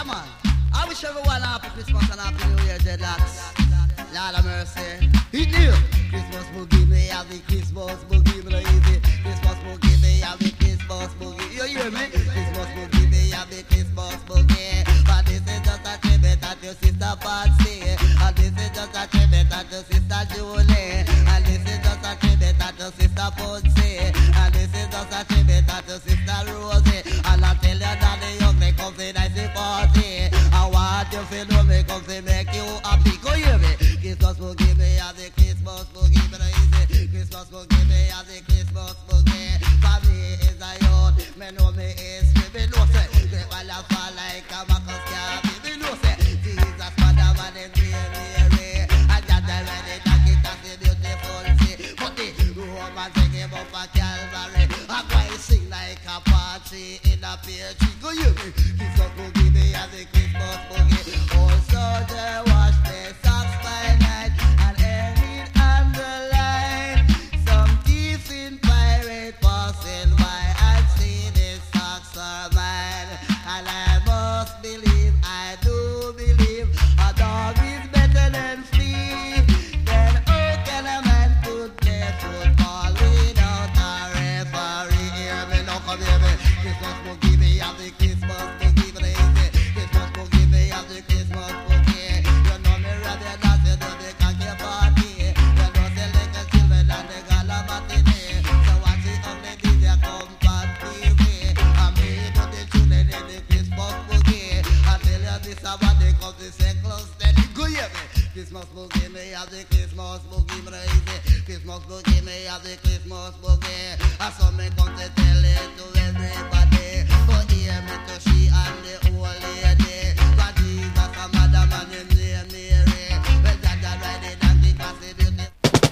man. I wish everyone a happy Christmas and happy New Year, dreadlocks. Lord of mercy. Hit new. Christmas boogie, me have the Christmas boogie, me no easy. Christmas boogie, me have the Christmas boogie. You hear me? Christmas boogie, me have the Christmas boogie. But this is just a tribute at your sister Patsy. And this is just a tribute at your sister Julie. And this is just a tribute at your sister Putsy. And this is just a tribute at your sister Rosie. And I tell you that the young me come say nice party. And what you feel do me come say make you happy. Go hear me? Christmas boogie, me have the Christmas boogie, me no easy. Christmas boogie, me have the Christmas boogie. For me is a youth, me know me is free. Me know say, the fall fall like a Marcus Garvey. Me know say, Jesus Father man is Mary. And that already take it as a beautiful sea. But the Roman sing him up a Calvary. And why sing like a party in a pear tree? Go hear me? Christmas boogie, me have the Christmas boogie. Also they wash their socks by night and hanging on the line. Some thief in pirate passing by and see the socks are mine. And I must believe, I do believe, a dog is better than flea. Then how can a man could play football without a referee? Hear me now, come hear me. Christmas boogie, me have the Christmas boogie, but easy. Christmas boogie, me have the Christmas boogie. You know me rather than you do the cocky party. You know the little children and the gala matinee. So watch the ugly DJ come on TV. And me do the children in the Christmas boogie. I tell you this about the cause the circle steady. Go hear me. Christmas boogie, me have the Christmas boogie, but easy. Christmas boogie, me have the Christmas boogie. I saw me come to tell it to everybody. But hear me to she and the old lady. For Jesus and Madam and him name Mary. Well, Jaja ride it and the classy beauty.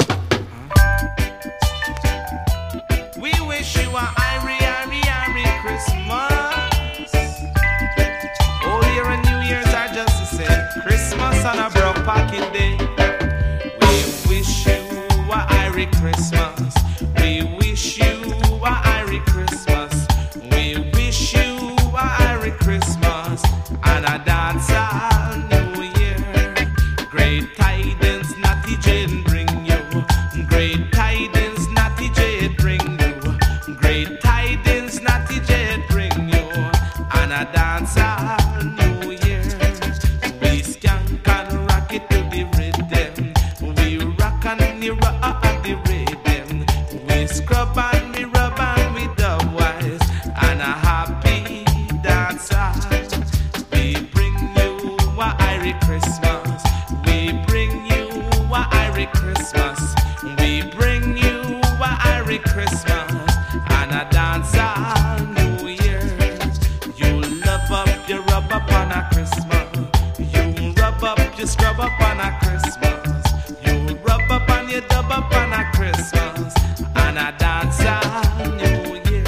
We wish you a Irie Christmas. Old Year and New Year's are just the same. Christmas on a broke pocket day. We wish you a Irie Christmas. We wish you a Irie Christmas. We wish you a Irie Christmas and a dance all New Year. Great tidings, Natty Jane bring you. Great tidings, Natty Jane bring you. Great tidings, Natty Jane bring you. And a dance all New Year. We skank and rock it to the rhythm. We rock and we rock the rhythm. We scrub and we rub and we dub wise. And a happy dancer. We bring you a Irie Christmas. We bring you a Irie Christmas. We bring you a Irie Christmas. And a dancer New Year. You love up, you rub up on a Christmas. You rub up, you scrub up on a Christmas. You rub up and you dub up on a Christmas. And a dancer New Year.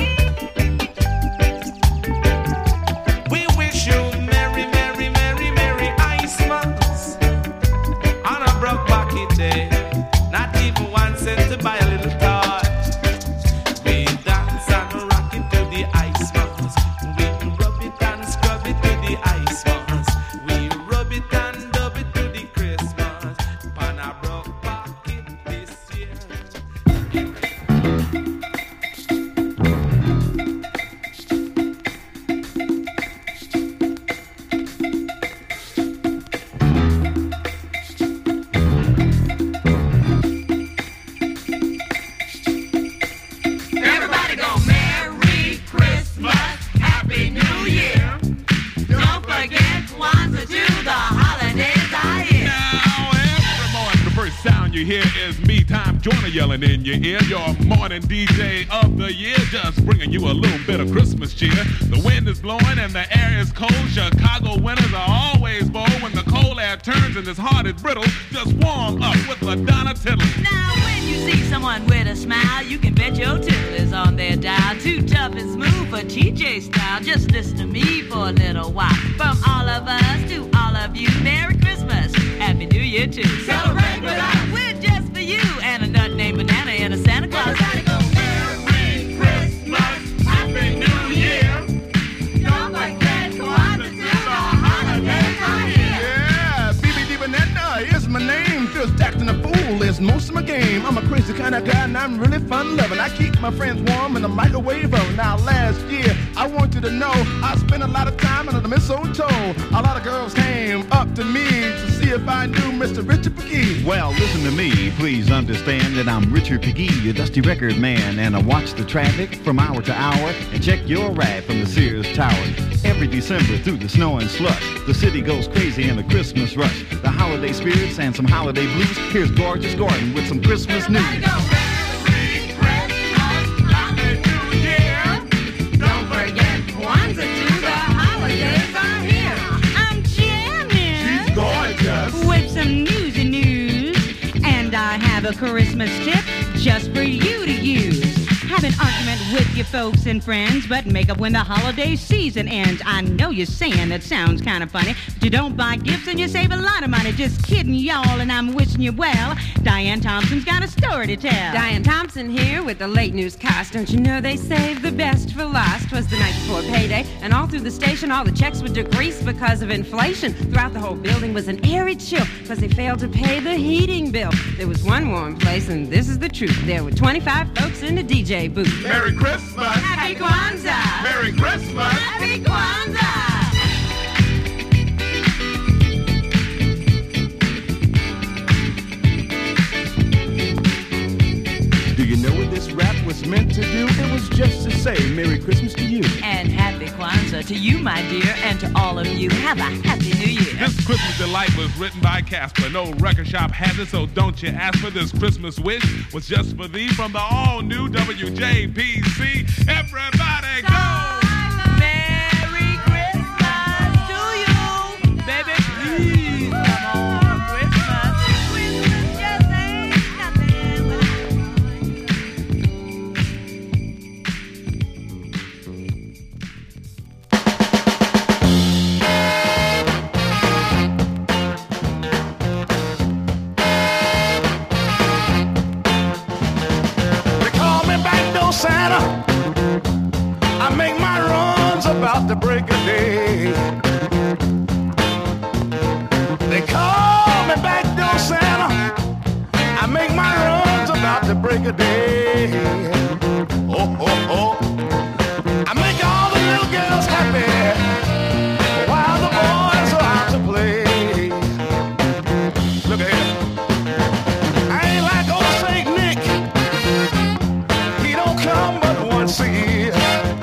We wish you Merry, Merry, Merry, Merry Christmas on a broke pocket day. Not even 1 cent to buy a little toy. We dance and rock it to the ice mask. We rub it and scrub it to the ice mask. We rub it and dub it to the Christmas. On a broke pocket this year. Everybody go Merry Christmas, Happy New Year. Don't forget Kwanzaa too, the holidays are here. Now, every morning, the first sound you hear is me, Time Joyner, yelling in your ear. Your morning DJ of the year, just bringing you a little bit of Christmas cheer. The wind is blowing and the air is cold. Chicago winters are always bold. When the cold air turns and this heart is brittle, just warm up with LaDonna Tittle. Now when you see someone with a smile, you can bet your tittle is on their dial. Too tough and smooth for TJ style. Just listen to me for a little while. From all of us to all of you, Merry Christmas, Happy New Year too. Celebrate with us. We're just for you. And a nut named Banana and a Santa Claus. Everybody go Merry Christmas, Happy New Year. Don't forget Kwanzaa to the most of my game. I'm a crazy kind of guy and I'm really fun loving. I keep my friends warm in the microwave oven. Now last year, I want you to know I spent a lot of time under the mistletoe. A lot of girls came up to me to see if I knew Mr. Richard McGee. Well, listen to me, please understand that I'm Richard McGee, your dusty record man, and I watch the traffic from hour to hour and check your ride from the Sears Tower. Every December through the snow and slush, the city goes crazy in the Christmas rush. The holiday spirits and some holiday blues. Here's Gorgeous Gordon with some Christmas news. A Christmas tip just for you to use. Have an argument with your folks and friends, but make up when the holiday season ends. I know you're saying that sounds kind of funny, but you don't buy gifts and you save a lot of money. Just kidding, y'all, and I'm wishing you well. Diane Thompson's got a story to tell. Diane Thompson here with the late news cast. Don't you know they saved the best for last? 'Twas the night before payday, and all through the station all the checks were decreased because of inflation. Throughout the whole building was an airy chill because they failed to pay the heating bill. There was one warm place, and this is the truth. There were 25 folks in the DJ booth. Merry Christmas! Happy Kwanzaa! Merry Christmas! Happy Kwanzaa! Do you know what this rap was meant to do? It was just to say Merry Christmas to you. And Happy Kwanzaa to you, my dear, and to all of you. Have a Happy New Year. This Christmas Delight was written by Casper. No record shop has it, so don't you ask for this Christmas wish. Was just for thee from the all-new WJPC. Everybody go! Merry Christmas to you, baby. Please come on, Christmas. Christmas just ain't nothing without Santa, I make my runs about the break of day. They call me back door Santa, I make my runs about the break of day. Oh, oh, oh, I make all the little girls happy while the boys are out to play. Look at here. I ain't like old Saint Nick. Come but once a year.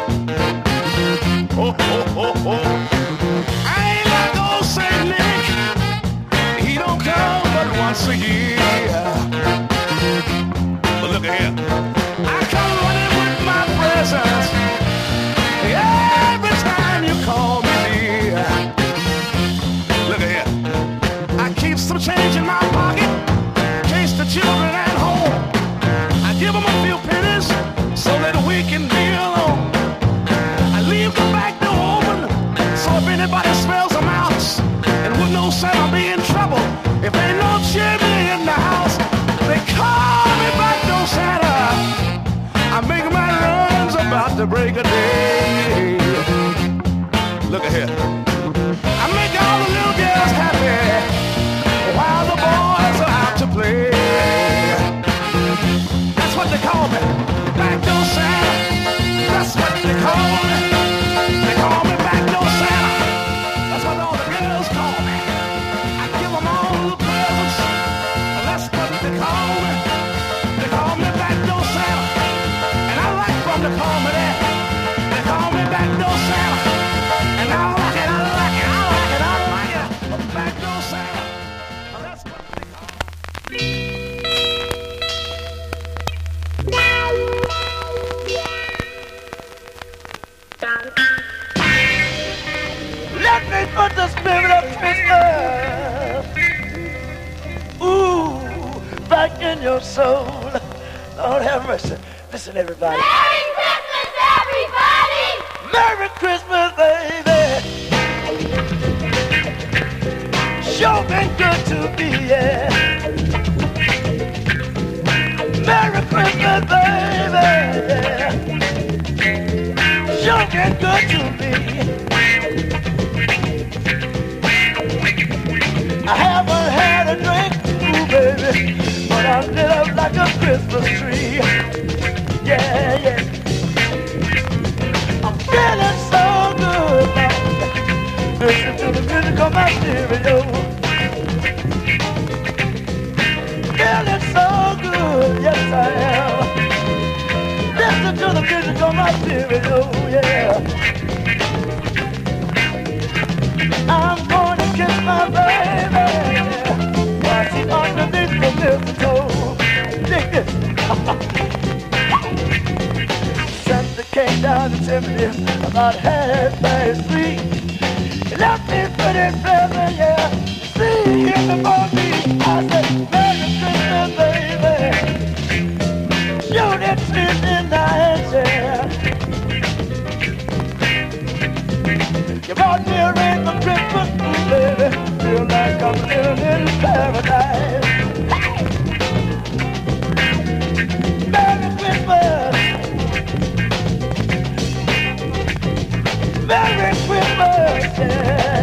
Oh, oh, oh, oh. I ain't like old Saint Nick. He don't come but once a year. But look at here. I come running with my presents every time you call me dear. Look at here. I keep some change in my pocket in case the children at home. I give them a few pennies so that we can be alone. I leave the back door open, so if anybody smells a mouse and would know Santa be in trouble, if ain't no chimney in the house, they call me back door Santa. I make my runs about the break of day. Look at here. I make all the little girls happy while the boys are out to play. That's what they call me. Back door Santa, that's what they call me. They call me back door Santa, that's what all the girls call me. I give them all the presents, that's what they call me. They call me back door Santa, and I like them to call me that. They call me back door Santa, and I like it, I like it, I like it, I like it. Back door Santa, that's what they call me. Let me put the spirit of Christmas, ooh, back in your soul. Lord have mercy. Listen, everybody. Merry Christmas, everybody! Merry Christmas, baby. Sure been good to be, yeah. Merry Christmas, baby. Sure been good to be. I haven't had a drink, ooh, baby, but I've music on my stereo. Feeling so good, yes I am. Listen to the music on my stereo, yeah. I'm gonna kiss my baby while she's underneath the mistletoe. Dig this. Sent the cake down the chimney about 3:30. He left me pretty pleasant, yeah. See him before me. I said, Merry Christmas, baby. You didn't sleep in the chair. You brought me a ring of Christmas, baby. Feel like I'm living in paradise. Hey! Merry Christmas. Merry Christmas, yeah.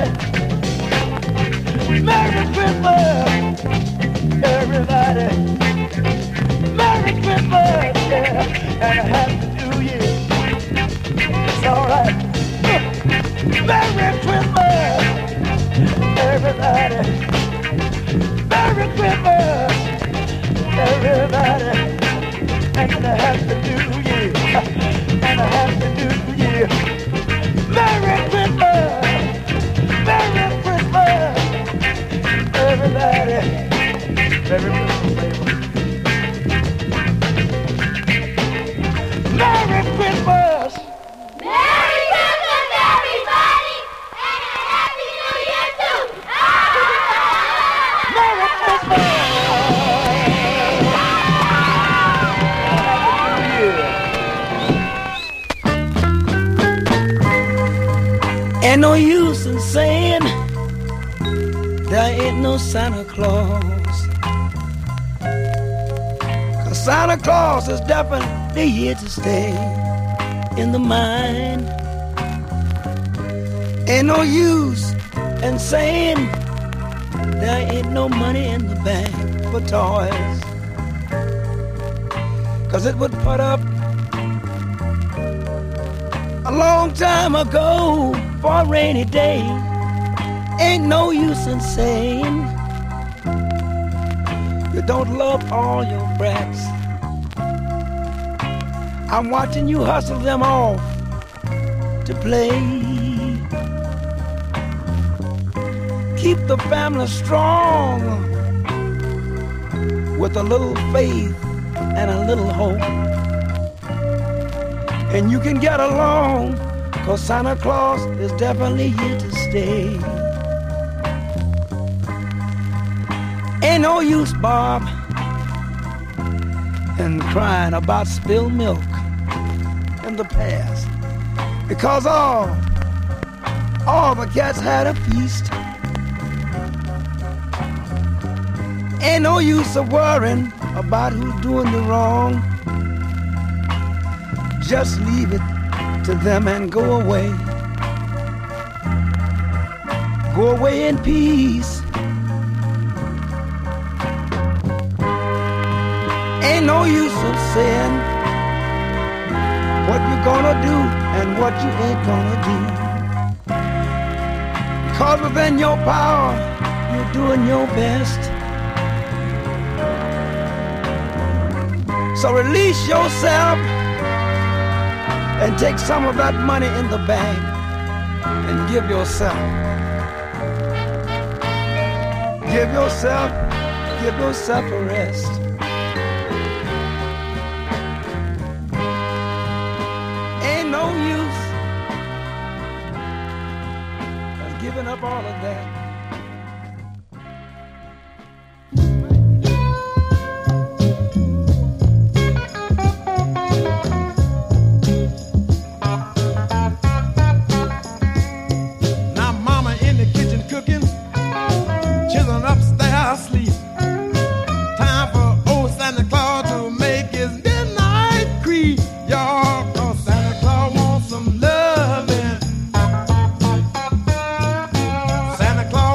Merry Christmas, everybody. Merry Christmas, yeah. And a happy New Year. It's alright. Merry Christmas, everybody. Merry Christmas, everybody. And a happy New Year. And a happy New Year. Merry Christmas, Merry Christmas, everybody. Merry Christmas, baby. Merry Christmas. Merry Christmas, everybody, and a Happy New Year too. Merry Christmas. Ain't no use in saying there ain't no Santa Claus, 'cause Santa Claus is definitely here to stay in the mind. Ain't no use in saying there ain't no money in the bank for toys, 'cause it would put up a long time ago for a rainy day. Ain't no use in saying you don't love all your brats. I'm watching you hustle them off to play. Keep the family strong with a little faith and a little hope, and you can get along, 'cause Santa Claus is definitely here to stay. Ain't no use, Bob, in crying about spilled milk in the past, because all the cats had a feast. Ain't no use of worrying about who's doing the wrong. Just leave it to them and go away. Go away in peace. Ain't no use of saying what you're gonna do and what you ain't gonna do, 'cause within your power, you're doing your best. So release yourself and take some of that money in the bank and give yourself a rest. Ain't no use of giving up all of that. Santa Claus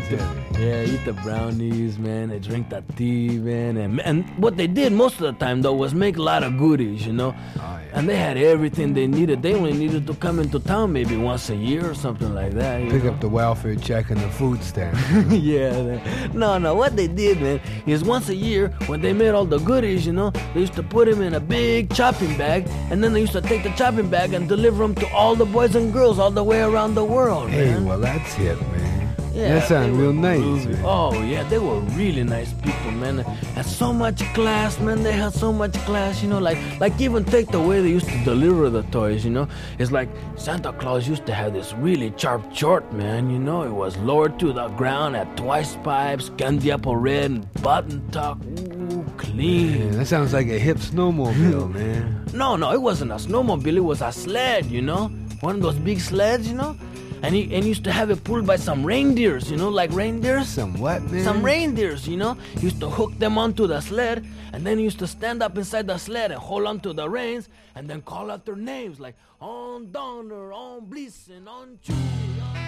eat the brownies, man. They drink that tea, man. And what they did most of the time, though, was make a lot of goodies, you know. And they had everything they needed. They only needed to come into town maybe once a year or something like that. Pick up the welfare check and the food stamp. Yeah, man. No. What they did, man, is once a year when they made all the goodies, you know, they used to put them in a big chopping bag, and then they used to take the chopping bag and deliver them to all the boys and girls all the way around the world. Hey, man. well, that's it, man. Yeah, that sounds real nice, man. Oh, yeah, they were really nice people, man. Had so much class, man. They had so much class, you know, like even take the way they used to deliver the toys, you know. It's like Santa Claus used to have this really sharp short, man, you know. It was lowered to the ground, had twice pipes, candy apple red, and button tuck. Ooh, clean. Man, that sounds like a hip snowmobile, man. No, it wasn't a snowmobile. It was a sled, you know. One of those big sleds, you know. And he used to have it pulled by some reindeers, you know, like reindeers. Some what, man? Some reindeers, you know. He used to hook them onto the sled, and then he used to stand up inside the sled and hold onto the reins, and then call out their names like on Donner, on Blitzen, on Chewie, on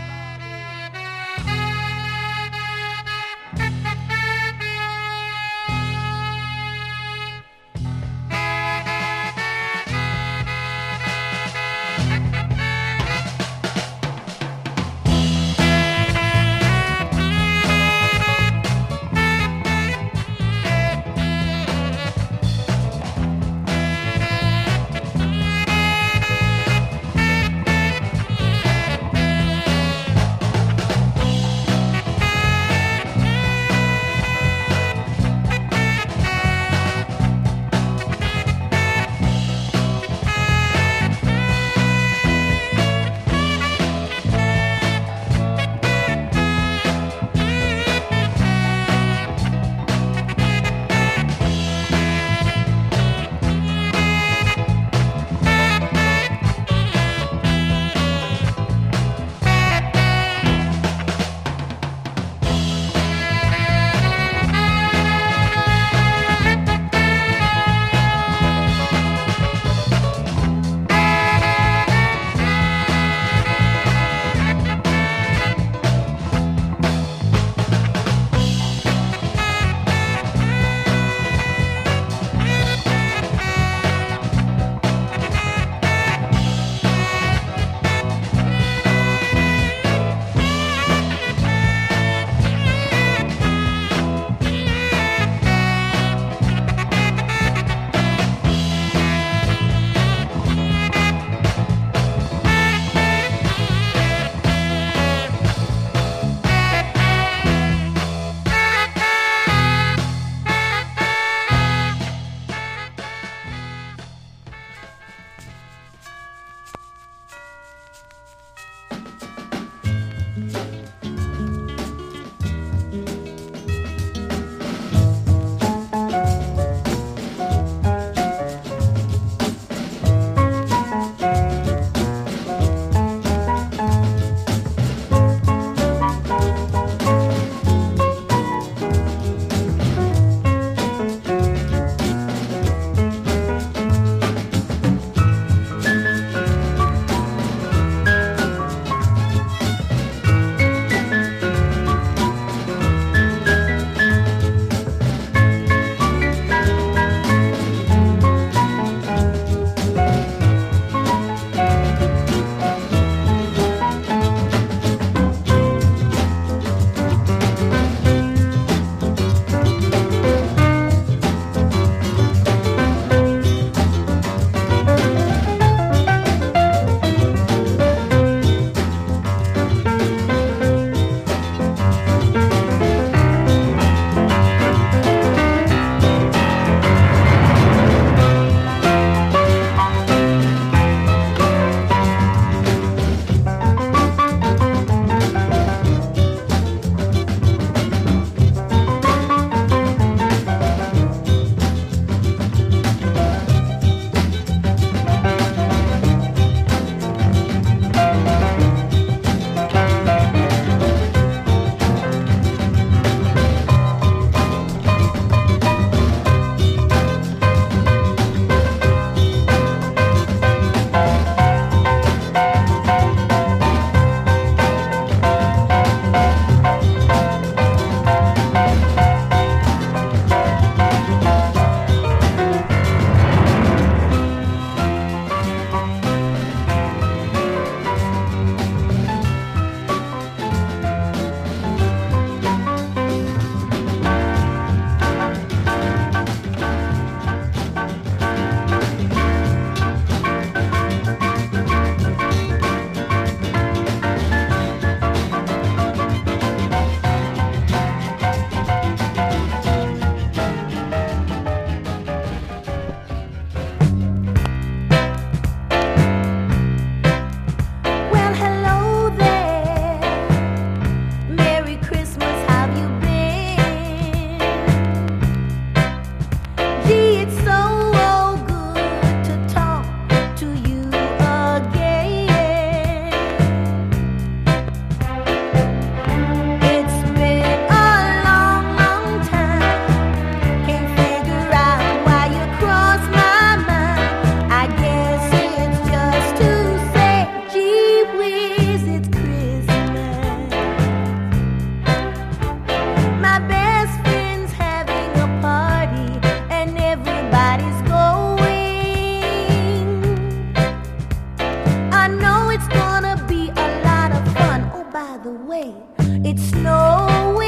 I know it's gonna be a lot of fun. Oh, by the way, it's snowing.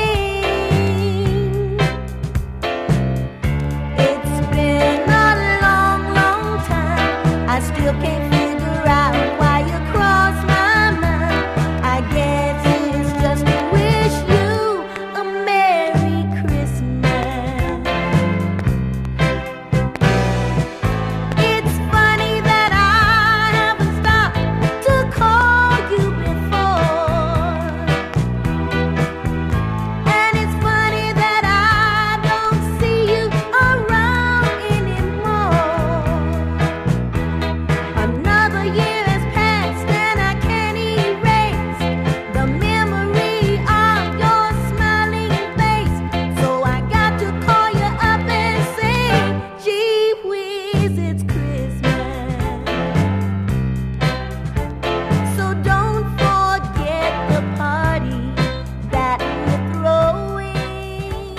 It's been a long, long time. I still can't figure out why you crossed my mind. I guess it's just to wish you a Merry Christmas. It's funny that I haven't stopped to call you before. And it's funny that I don't see you around anymore. Another year has passed and I can't erase the memory of your smiling face. So I got to call you up and say, gee whiz, it's Christmas. So don't forget the party that we're throwing.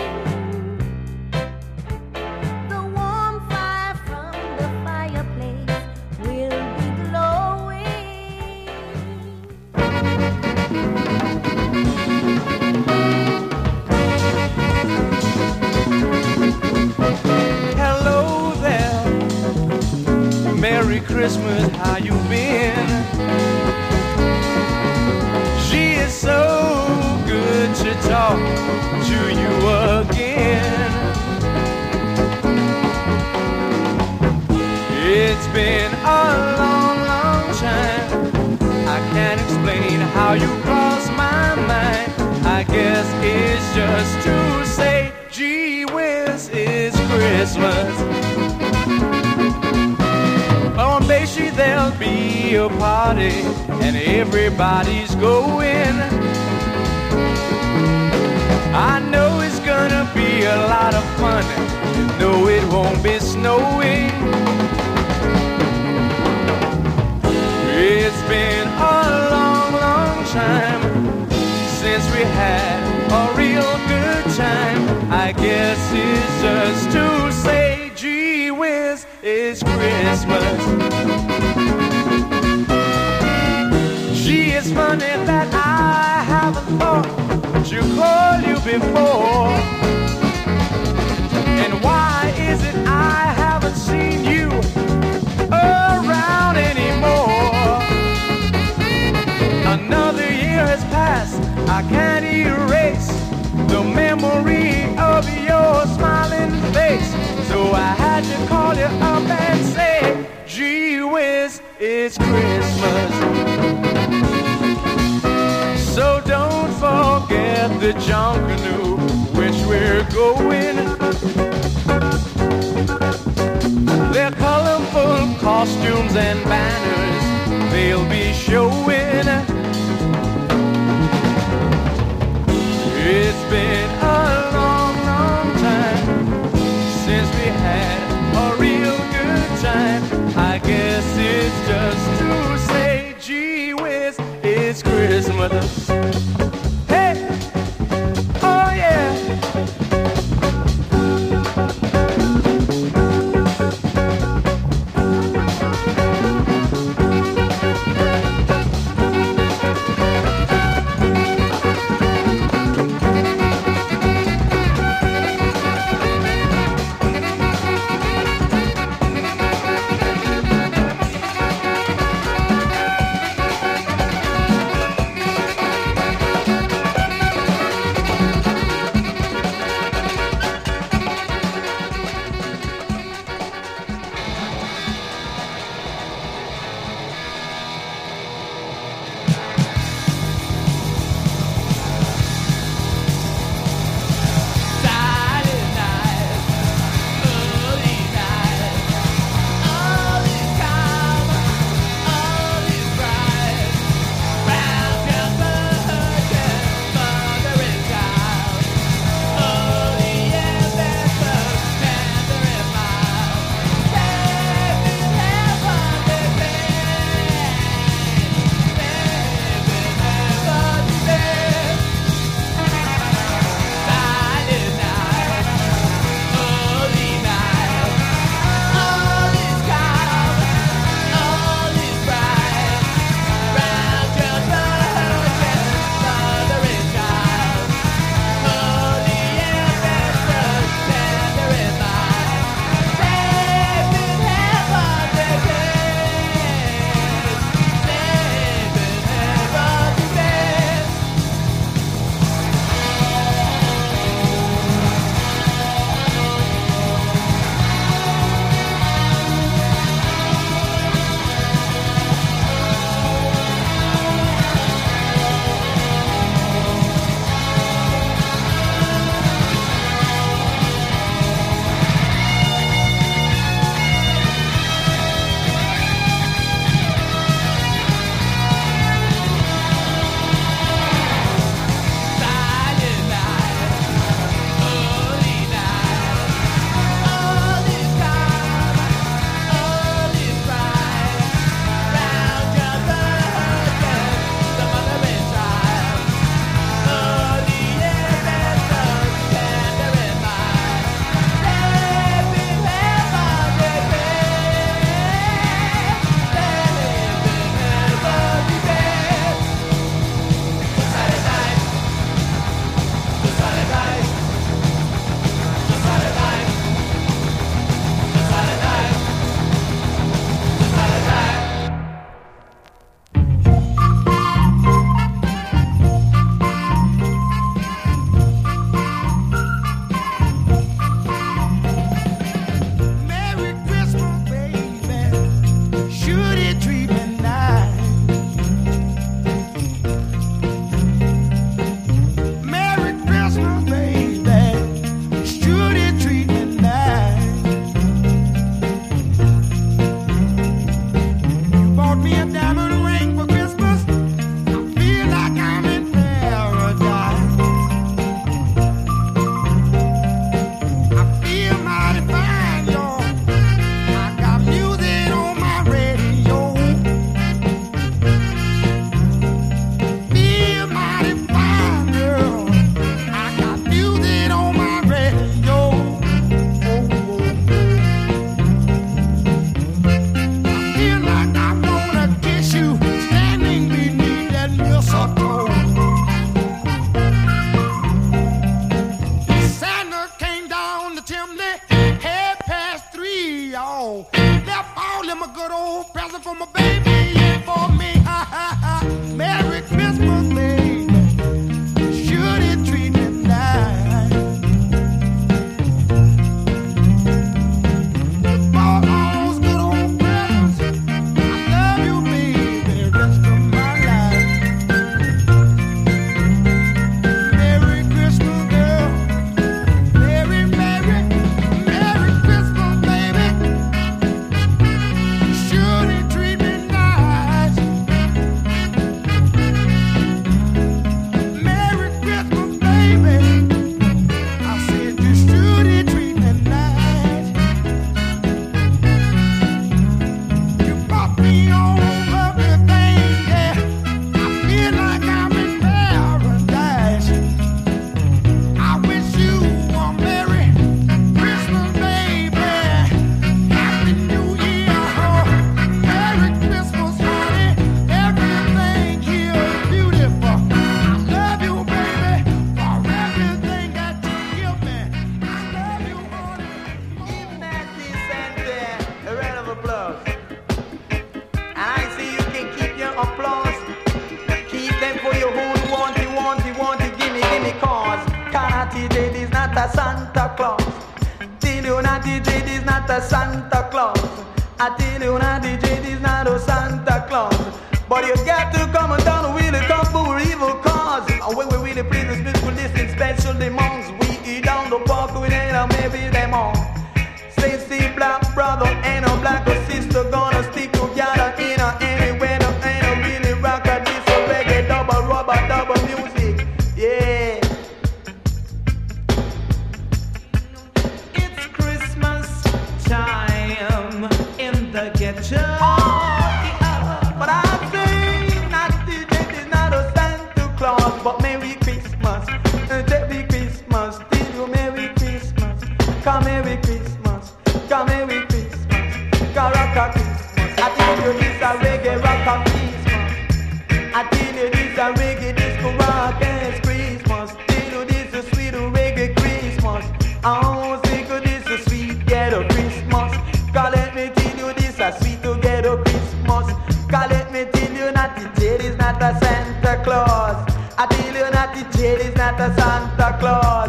The warm fire from the fireplace will be glowing. Hello there, Merry Christmas, how you been? She is so good to talk to you again. It's been a long, long time. I can't explain how you crossed my mind. I guess it's just to say, gee whiz, it's Christmas. On Bayshore there'll be a party and everybody's going. I know it's gonna be a lot of fun. No, it won't be snowing. It's been a long, long time since we had a real good time. I guess it's just to say, gee whiz, it's Christmas. Gee, it's funny that I haven't thought to call you before. And why is it I haven't seen you around anymore? Another year has passed, I can't erase the memory of your smiling face. So I had to call you up and say, gee whiz, it's Christmas. So don't forget the junkanoo which we're going. Their colorful costumes and banners they'll be showing. It's been a long, long time since we had a real good time. I guess it's just to say, gee whiz, it's Christmas. Hey, oh yeah. a Santa Claus. Tell you not the Jade is not a Santa Claus. I tell you not the Jade is not a Santa Claus. But you got to come down with a couple evil cause. And when we really please the people listen special demands, we eat down the park with it maybe them all. Stacy black brother and a black sister gonna stick together in a anywhere to ain't a really rock a this a reggae double rubber double music. Yeah. It's Christmas time in the ghetto. But I say not the Jade is not a Santa Claus, but Merry Christmas, Merry Christmas, till you Merry Christmas, come Merry Christmas, come Merry Christmas, come rock a Christmas. I tell you this a reggae rock a Christmas. I tell you this a reggae disco rock and Christmas. Tell you this a sweet reggae Christmas. Oh, think of this a sweet ghetto Christmas. Cause let me tell you this a sweet ghetto Christmas. Cause let me tell you not the Jade is not a Santa Claus. I tell you not the Jade is not a Santa Claus.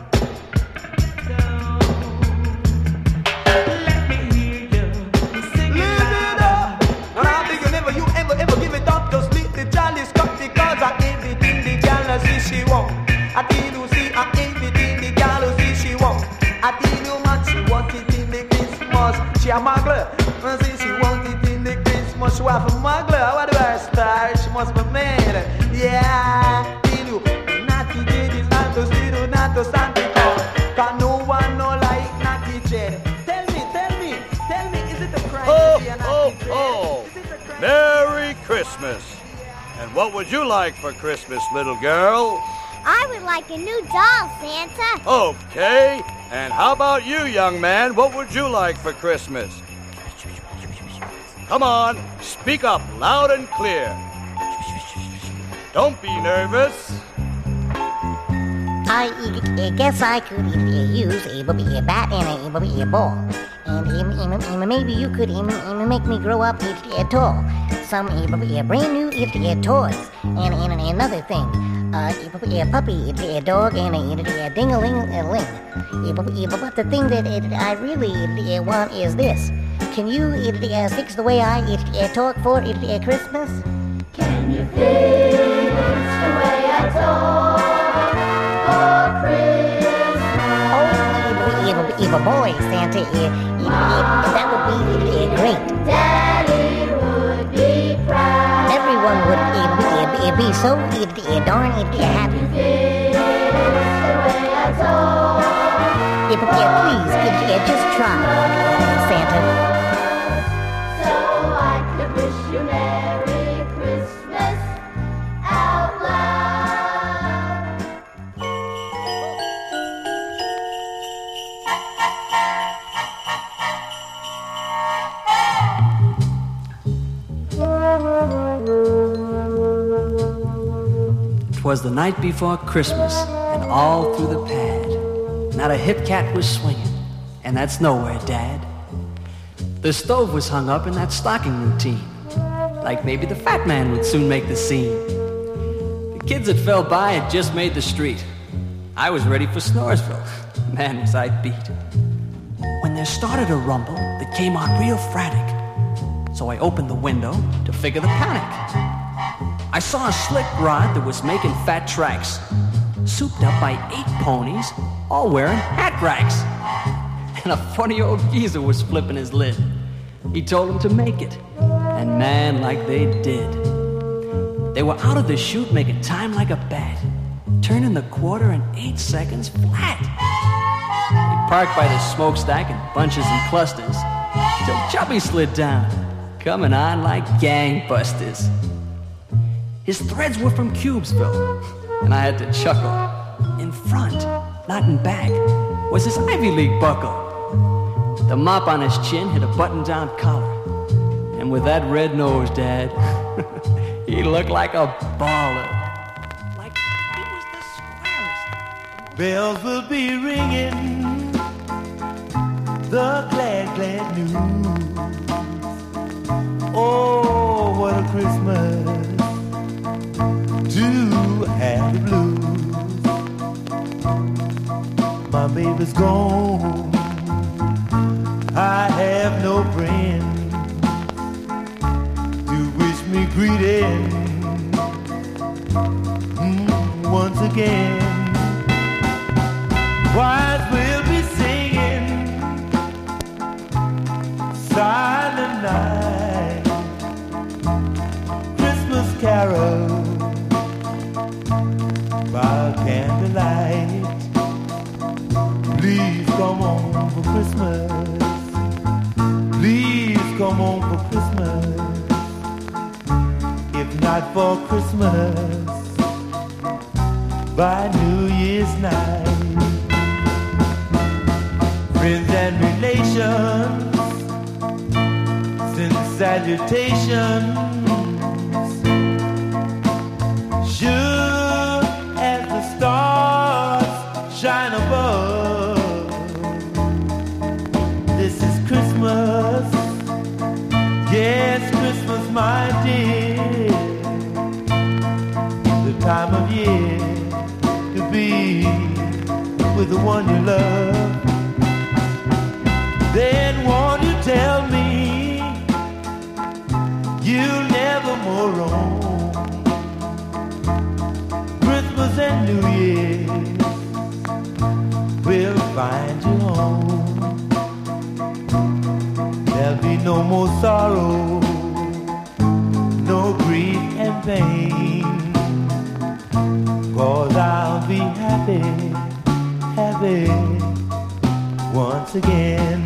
Let me hear you sing it loud. And I think you ever give it up to split the chalice cup because I everything the gal see she want. I tell you see I everything the gal see she want. I tell you much she want it in the Christmas. She a muggler, I say she want it in the Christmas. She want a muggler, what do I start? She must be mad. Yeah, tell you Natty Jade is not to still not to Santa Claus. Cause no one no like Natty Jade. Tell me, is it a crime Ho, to be a ho, Natty Jade? ho! Is it a crime? Merry Christmas! And what would you like for Christmas, little girl? I would like a new doll, Santa. Okay, and how about you, young man? What would you like for Christmas? Come on, speak up loud and clear. Don't be nervous. I guess I could use a bat and a ball. And maybe you could make me grow up tall. Some brand new toys. And another thing. A puppy, a dog, and a ding-a-ling-a-ling. But the thing that I really want is this. Can you fix the way I talk for Christmas? Can you fix the way I talk for Christmas? Oh, if a boy, Santa, that would be great. Daddy would be proud. Everyone would be so darn happy. Fix the way I talk. Please, just try, Santa. So I could wish you Merry Christmas out loud. Twas the night before Christmas, and all through the pad, not a hip cat was swinging, and that's nowhere, Dad. The stove was hung up in that stocking routine, like maybe the fat man would soon make the scene. The kids that fell by had just made the street. I was ready for Snoresville. Man, was I beat. When there started a rumble that came on real frantic, so I opened the window to figure the panic. I saw a slick rod that was making fat tracks, souped up by 8 ponies, all wearing hat racks. And a funny old geezer was flipping his lid. He told them to make it, and man, like they did. They were out of the chute making time like a bat, turning the quarter in 8 seconds flat. He parked by the smokestack in bunches and clusters, till Chubby slid down, coming on like gangbusters. His threads were from Cubesville, and I had to chuckle. In front, not in back, was his Ivy League buckle. The mop on his chin hit a button-down collar, and with that red nose, Dad, he looked like a baller. Like he was the squarest. Bells will be ringing, the glad, glad news. Oh, what a Christmas to have the blues. My baby's gone. I have no friend to wish me greeting once again. Choirs will be singing Silent Night, Christmas carol by candlelight. Please come on for Christmas. Please come on for Christmas. If not for Christmas, by New Year's night. Friends and relations send salutations, sure as the stars shine above. This is Christmas, yes, Christmas, my dear, the time of year to be with the one you love. Then won't you tell me you'll never more roam Christmas and New Year's will find you home. There'll be no more sorrow, no grief and pain, 'cause I'll be happy, happy once again.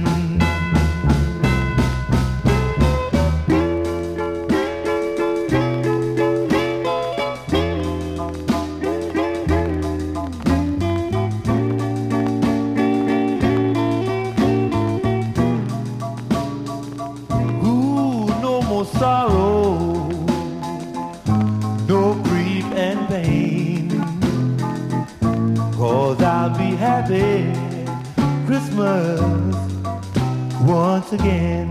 Sorrow, no grief and pain, 'cause I'll be happy Christmas once again.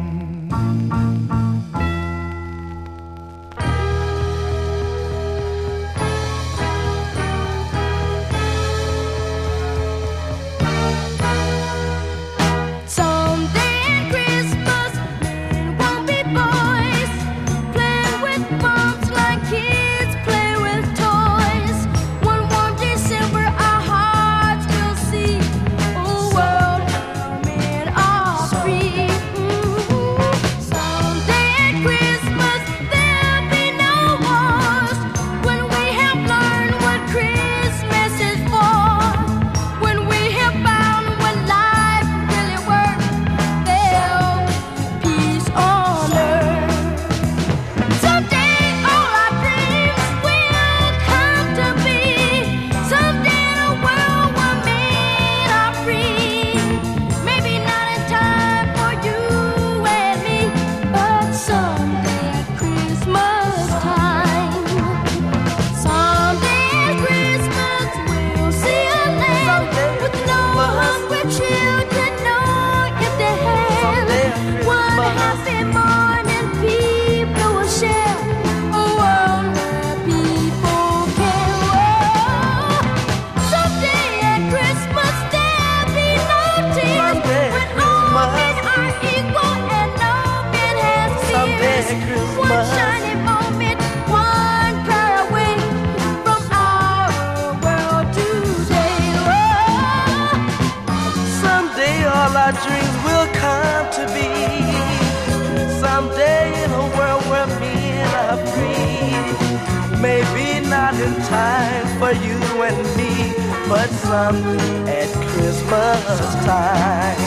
Maybe not in time for you and me, but someday at Christmas time.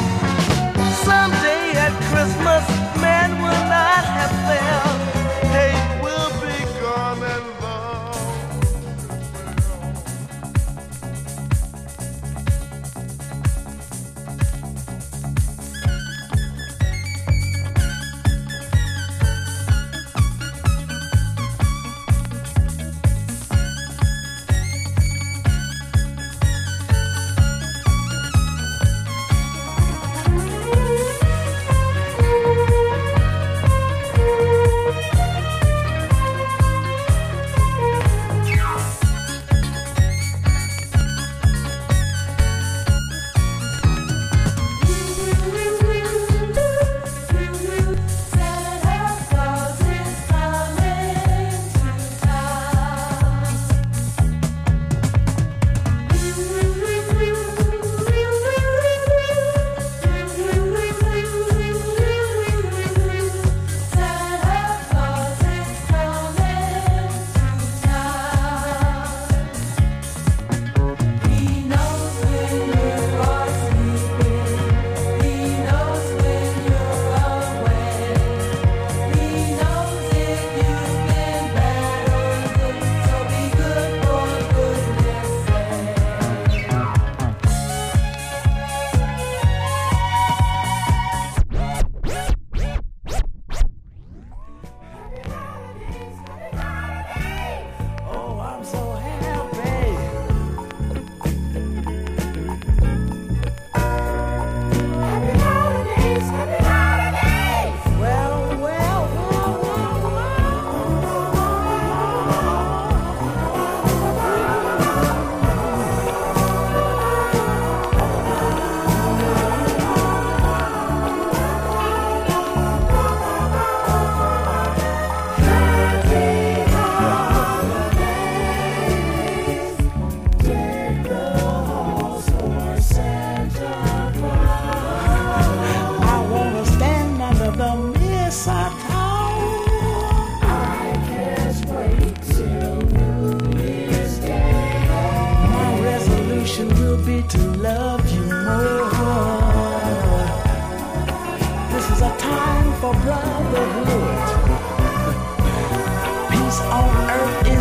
Someday at Christmas, man will not have felt. Hate will be gone and love.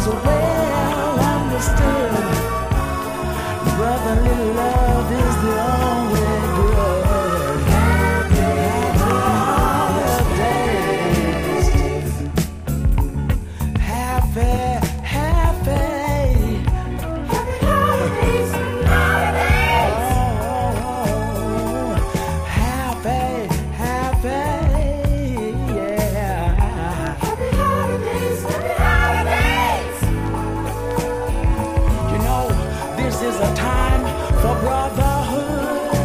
so well understood. Brotherly love is the only good. Happy holidays. Happy holidays. Happy, yeah. Happy holidays. You know, this is a time for brotherhood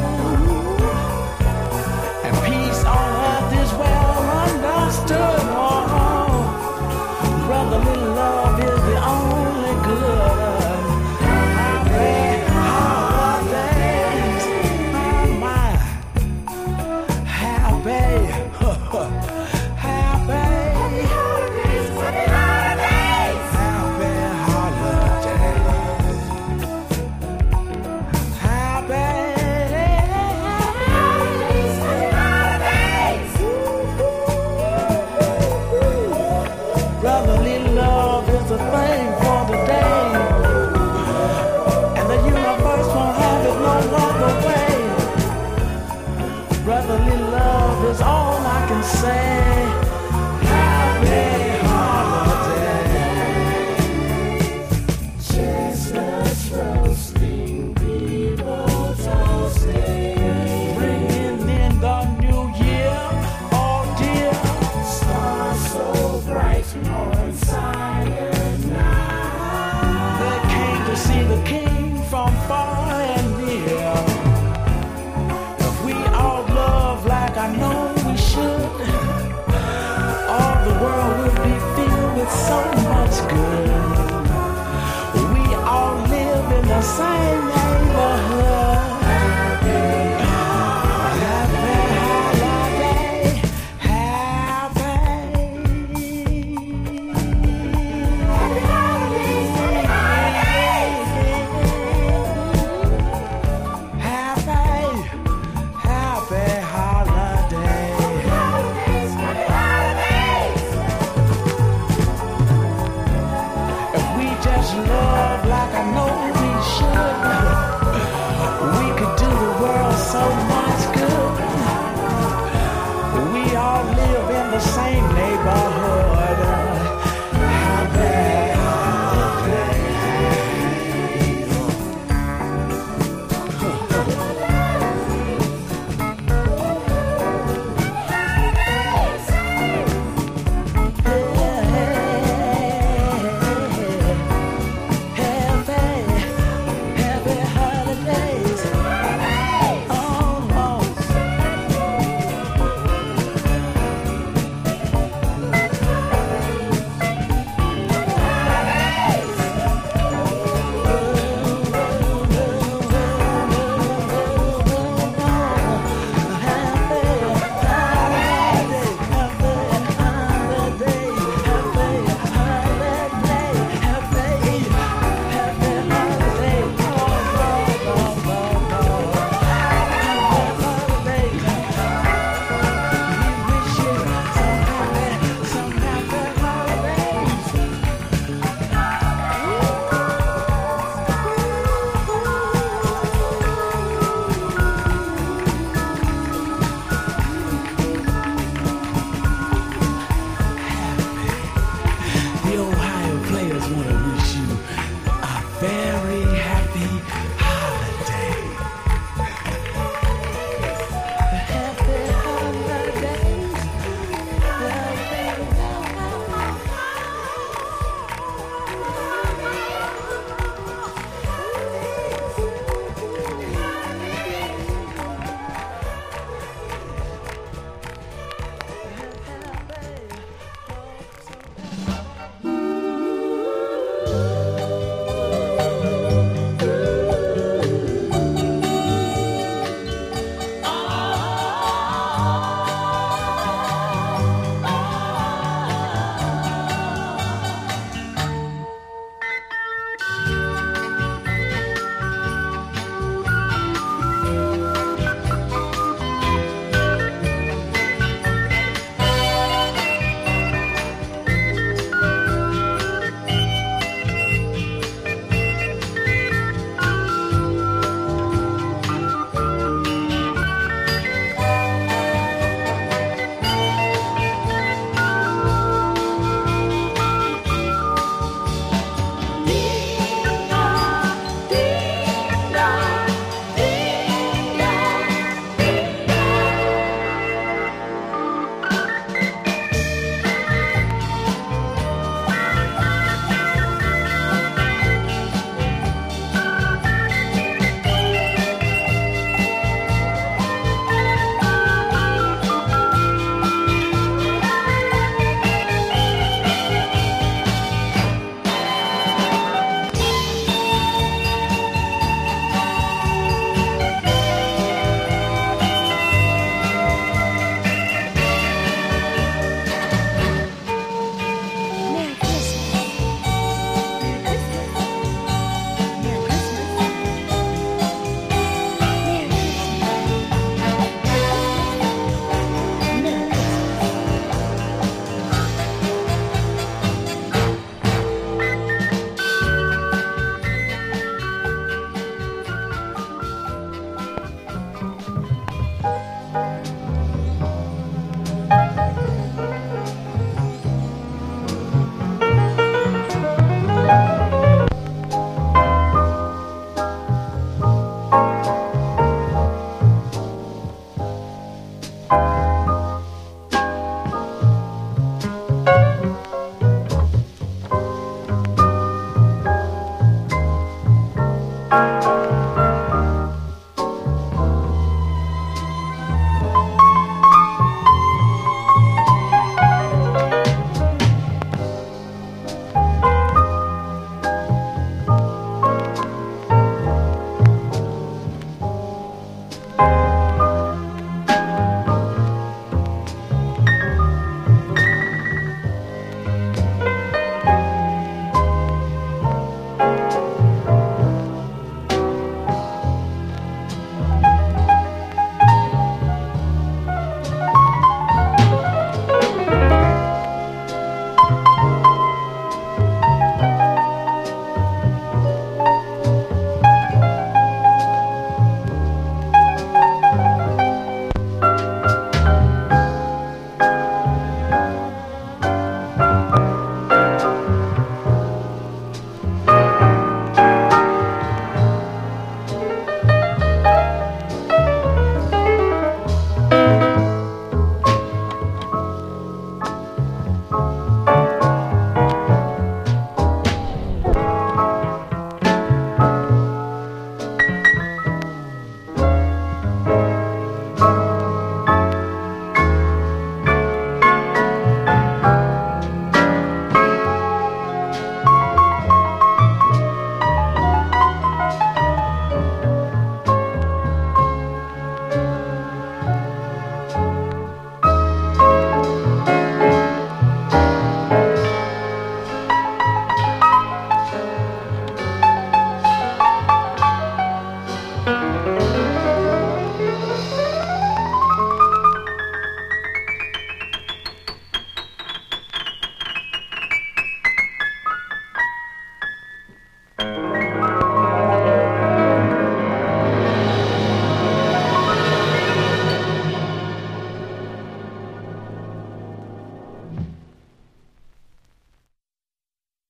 and peace on earth is well understood. Brotherly love is the only good. Happy holidays, my happy, happy holidays, happy holidays, happy holidays. Brotherly love is a thing for today, and the universe won't have it no other way. Brotherly love is all I can say. Happy holidays. Chestnuts roasting, people toasting, bringing in the new year. Oh dear, stars so bright on silent night. They came to see the king from far and near. If we all love like I know we should, all the world will be filled with so much good. We all live in the same neighborhood. Happy holiday, happy. Happy holidays, happy holidays. If we just love like I know we should, we could do the world so much good. We all live in the same